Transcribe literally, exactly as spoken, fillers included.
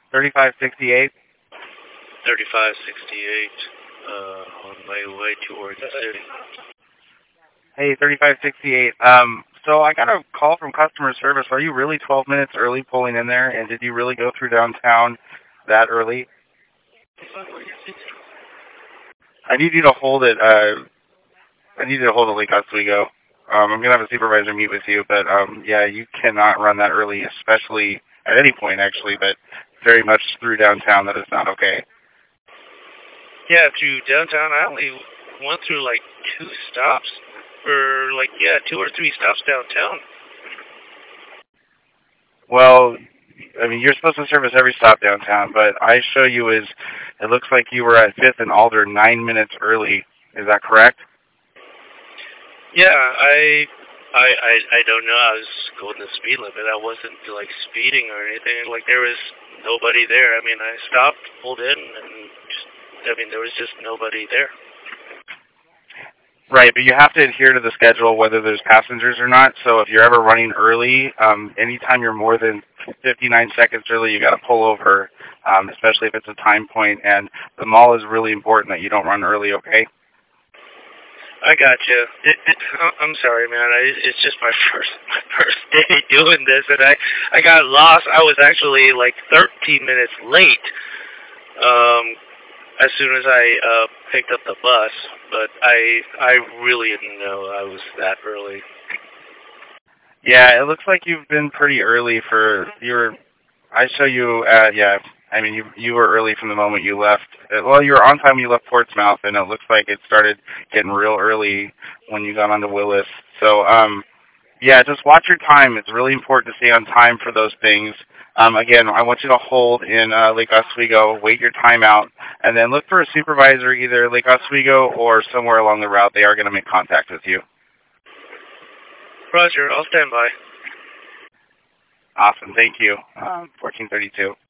thirty-five sixty-eight. thirty-five sixty-eight, uh, on my way towards the city. Hey, thirty-five sixty-eight. Um, so I got a call from customer service. Are you really twelve minutes early pulling in there? And did you really go through downtown that early? I need you to hold it. Uh, I need you to hold it Lake Oswego. Um, I'm gonna have a supervisor meet with you, but um, yeah, you cannot run that early, especially at any point actually, but very much through downtown. That is not okay. Yeah, through downtown, I only went through like two stops, or like, yeah, two or three stops downtown. Well, I mean, you're supposed to service every stop downtown, but I show you is it looks like you were at Fifth and Alder nine minutes early. Is that correct? Yeah, I, I, I, I don't know. I was going the speed limit. I wasn't like speeding or anything. Like there was nobody there. I mean, I stopped, pulled in, and just, I mean, there was just nobody there. Right, but you have to adhere to the schedule whether there's passengers or not. So if you're ever running early, um, anytime you're more than fifty-nine seconds early, you got to pull over, um, especially if it's a time point. And the mall is really important that you don't run early. Okay. I got you. It, it, I'm sorry, man. I, it's just my first my first day doing this, and I I got lost. I was actually like thirteen minutes late. Um, as soon as I uh, picked up the bus, but I I really didn't know I was that early. Yeah, it looks like you've been pretty early for your. I show you. Uh, yeah, I mean you you were early from the moment you left. Uh, Well, you were on time when you left Portsmouth, and it looks like it started getting real early when you got onto Willis. So um, yeah, just watch your time. It's really important to stay on time for those things. Um, again, I want you to hold in uh, Lake Oswego, wait your time out, and then look for a supervisor either Lake Oswego or somewhere along the route. They are going to make contact with you. Roger, I'll stand by. Awesome. Thank you. Um, fourteen thirty-two.